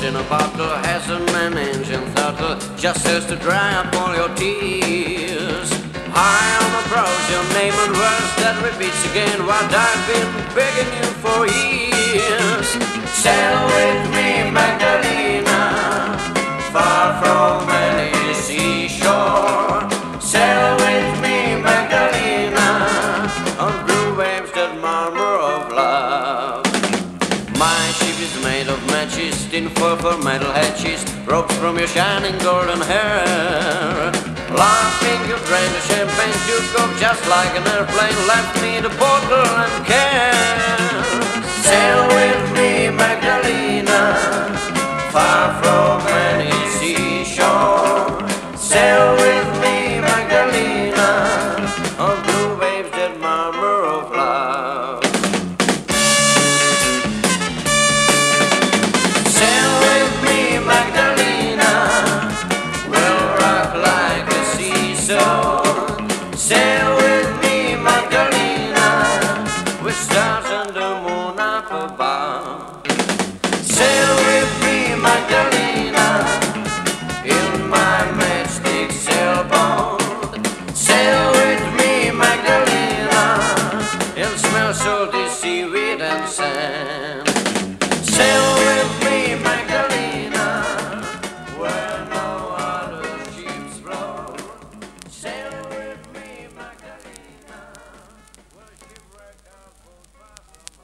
in a bottle, hasn't an engine throttle, just has to dry up all your tears. High on the brows, your name and words that repeats again what I've been begging you for years. Sail with me, Magdalena, far from any seashore. Sail with me, Magdalena, on blue waves that murmur of love. My ship is made of matches, tin foil for metal hatches, ropes from your shining golden hair. Laughing, you drain the champagne to go just like an airplane, left me the bottle and care. Sail with me, Magdalena, far from any seashore. Sail with me, Magdalena, on blue waves that murmur of love. Sail with me, Magdalena, we'll rock like a seesaw. Sail with me, Magdalena, with stars and the moon up above. Sail with me, Magdalena, in my matchstick sailboat. Sail with me, Magdalena, it'll smell salty seaweed and sand. Sail with me, Magdalena, where no other ships float. Sail with me, Magdalena, where shipwreck our boat far from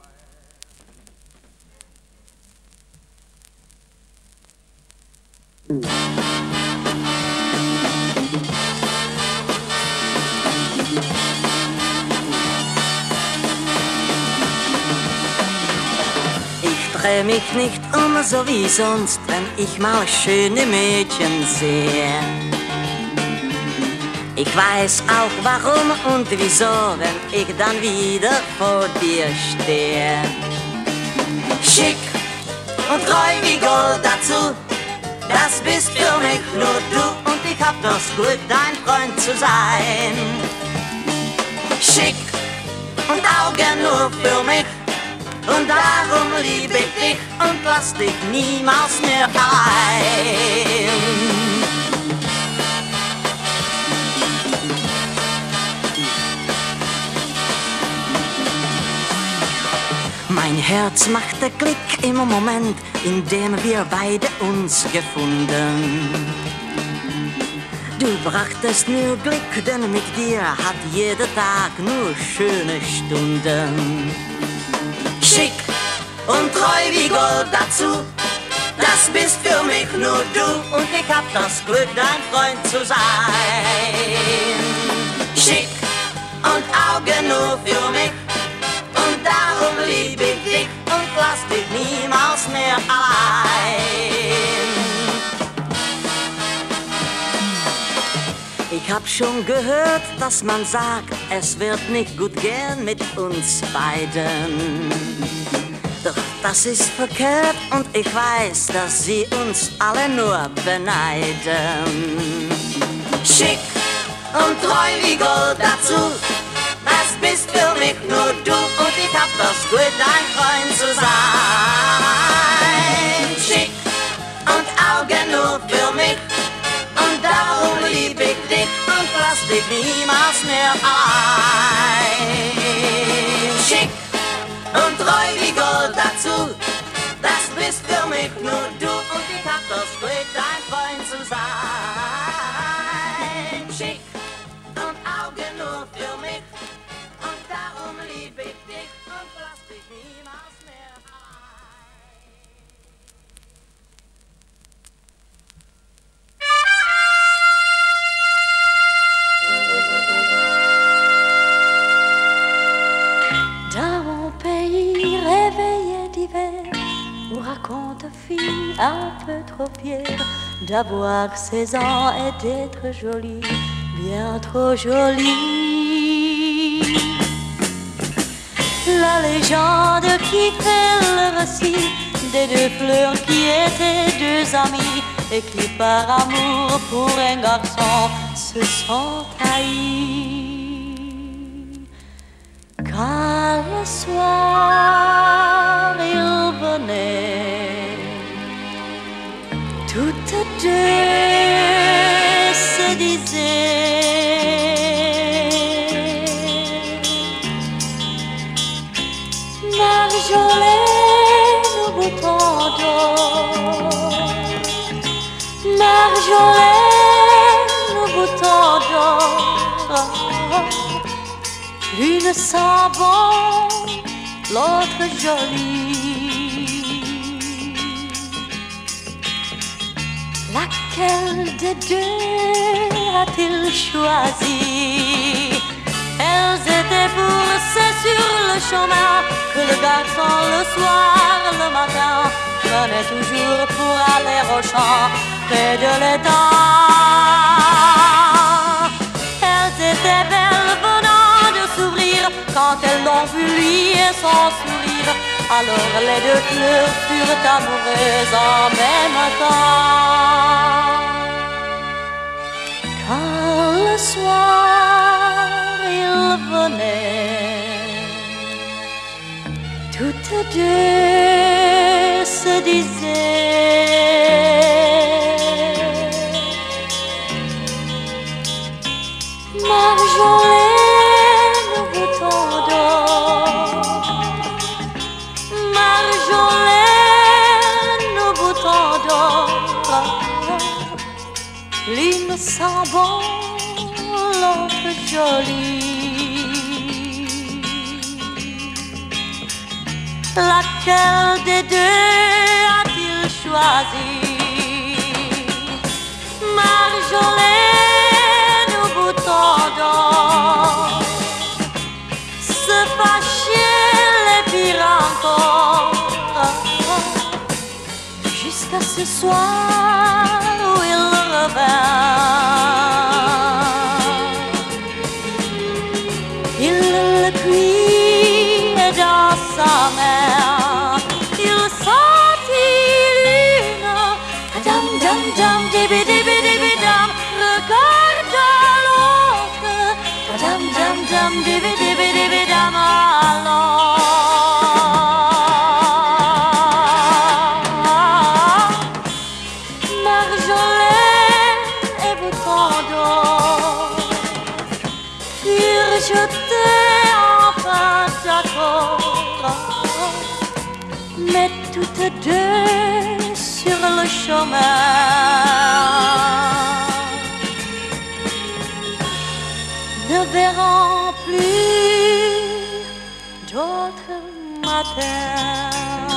land. Ich dreh mich nicht um so wie sonst, wenn ich mal schöne Mädchen sehe. Ich weiß auch warum und wieso, wenn ich dann wieder vor dir stehe. Schick und treu wie Gold dazu, das bist für mich nur du und ich hab das Glück, dein Freund zu sein. Schick und Augen nur für mich und darum lieb ich dich und lass dich niemals mehr allein. Mein Herz machte Klick im Moment, in dem wir beide uns gefunden. Du brachtest mir Glück, denn mit dir hat jeder Tag nur schöne Stunden. Schick und treu wie Gold dazu, das bist für mich nur du und ich hab das Glück, dein Freund zu sein. Schick und Augen nur für mich und darum lieb ich dich und lass dich niemals mehr allein. Ich hab schon gehört, dass man sagt, es wird nicht gut gehen mit uns beiden. Doch das ist verkehrt und ich weiß, dass sie uns alle nur beneiden. Schick und treu wie Gold dazu, das bist für mich nur du und ich hab das Glück, dein Freund zu sein. Schick und Augen nur für mich und darum lieb ich dich und lass dich niemals mehr allein. Schick und treu wie Gold dazu, das bist für mich nur du und ich hab das Glück, dein Freund zu sein. Schick und Augen nur für mich und darum lieb ich dich und lass dich niemals mehr allein. Dans mon pays réveillé d'hiver, on raconte fille un peu trop fière d'avoir 16 ans et d'être jolie, bien trop jolie. La légende qui fait le récit des deux fleurs qui étaient deux amies et qui par amour pour un garçon se sont haïs. Quand le soir il venait deux se disaient Marjolaine au bouton d'or, Marjolaine au bouton d'or, l'une sans bon, l'autre jolie. Laquelle des deux a-t-il choisi? Elles étaient poussées sur le chemin que le garçon le soir, le matin, prenait toujours pour aller au champ près de l'étang. Elles étaient belles venant de s'ouvrir quand elles l'ont vu lier son sourire. Alors les deux fleurs furent amoureuses en même temps. Quand le soir il venait, toutes deux se disaient Marjolaine au bouton d'or, Marjolaine au bouton d'or, l'une sent bon, l'autre jolie. Laquelle des deux a-t-il choisi? Marjolaine au bouton d'or, se fâcher les pires encore, jusqu'à ce soir où il revint. Il le cuit dans sa main, il sentit l'une, dam dam dam, dibi dibi dibi dam, regarda l'autre, dam dam dam, dibi dibi dibi dam, alors Marjolaine et bouton d'or furent jetés enfin d'accord, mais toutes deux sur le chemin ne verront plus d'autres matins.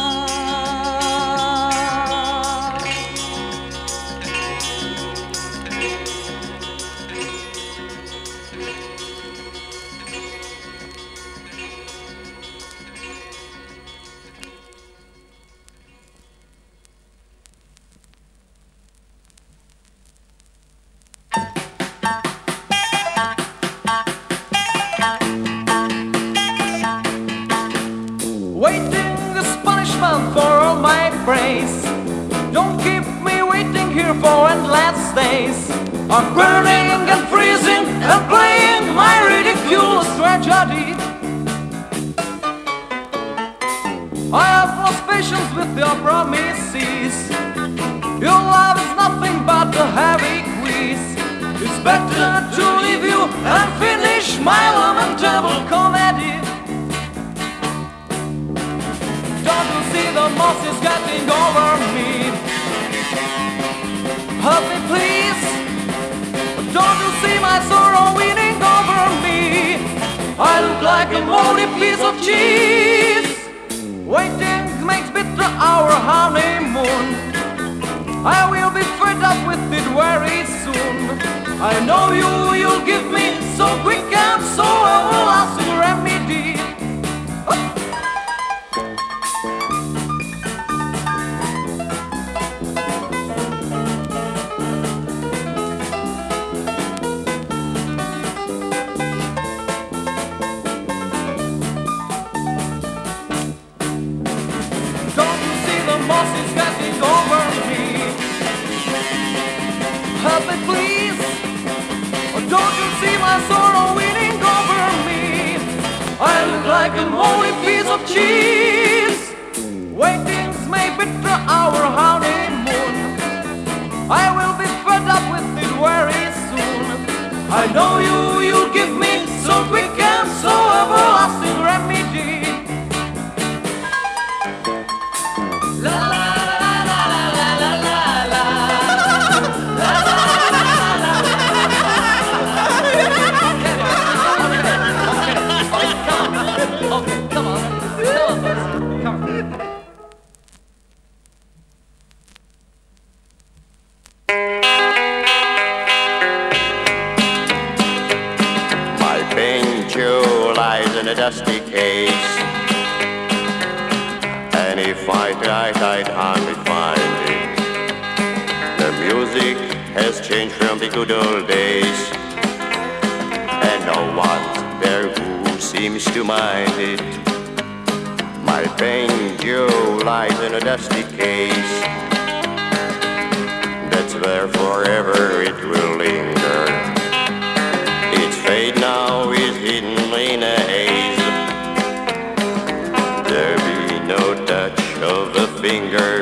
Waiting is punishment for all my praise. Don't keep me waiting here for endless days. I'm burning and freezing and playing my ridiculous tragedy. I have lost patience with your promises. Your love is nothing but a heavy quiz. It's better to leave you and finish my lamentable comedy. Don't you see the moss is getting over me? Help me please. Don't you see my sorrow winning over me? I look like a moldy piece of cheese. Waiting makes bitter our honeymoon. I will be fed up with it very soon. I know you'll give me so quick and so everlasting remedy. Don't you see the moss is getting over me? Help me please. Don't you see my sorrow winning over me? I look like a moldy piece of cheese. Waiting's may bitter our honeymoon. I will In a dusty case, and if I tried, I'd hardly find it. The music has changed from the good old days, and no one's there who seems to mind it. My banjo lies in a dusty case, that's where forever it will linger. Its fate now is hidden in a haze. There be no touch of a finger.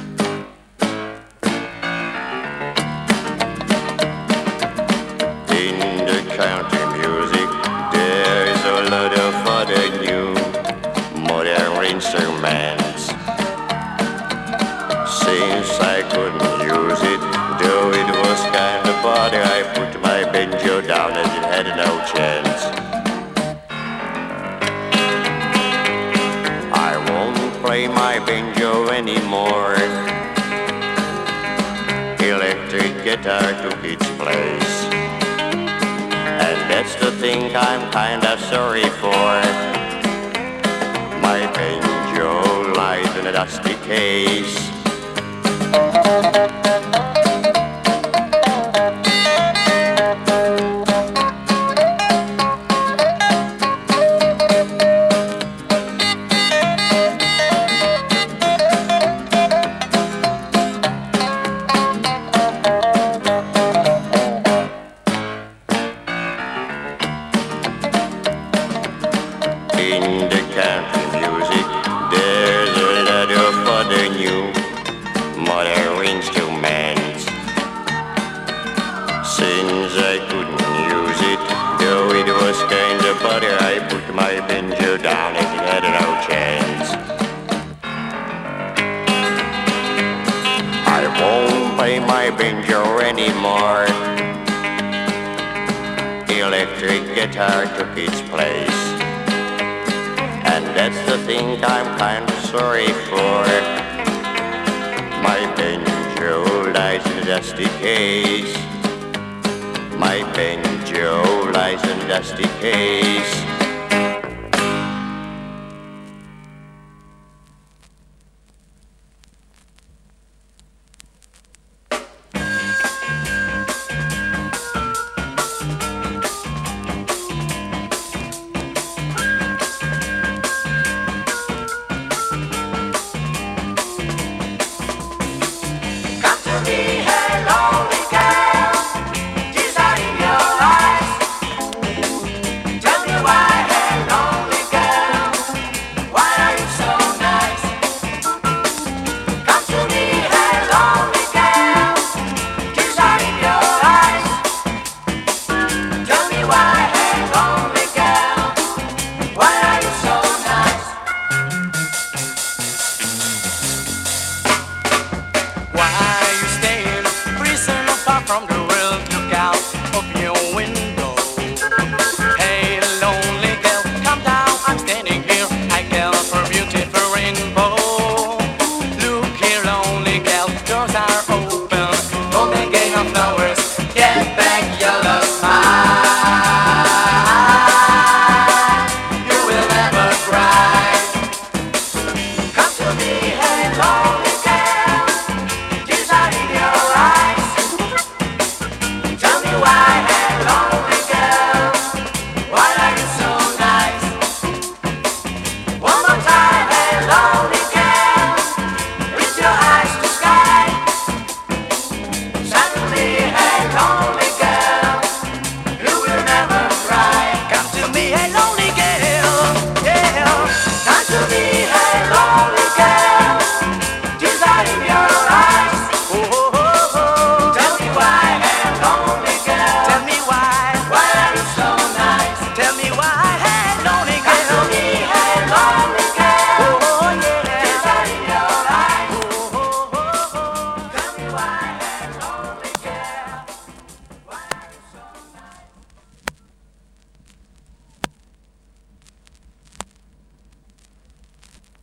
In the country music, there's a lot of other new modern instruments. Since I couldn't use it, though it was kind of bother, I put my banjo down and it had no chance. I won't play my banjo anymore. Electric guitar took its place, and that's the thing I'm kinda sorry for. My banjo lies in a dusty case. In the country music, there's a lot of other new modern instruments. Since I couldn't use it, though it was kind of bother, I put my banjo down and it had no chance. I won't play my banjo anymore. Electric guitar took its place, and that's the thing I'm kinda sorry for. My banjo lies in a dusty case. My banjo lies in a dusty case. Lonely girl, you will never cry. Come to me, hey,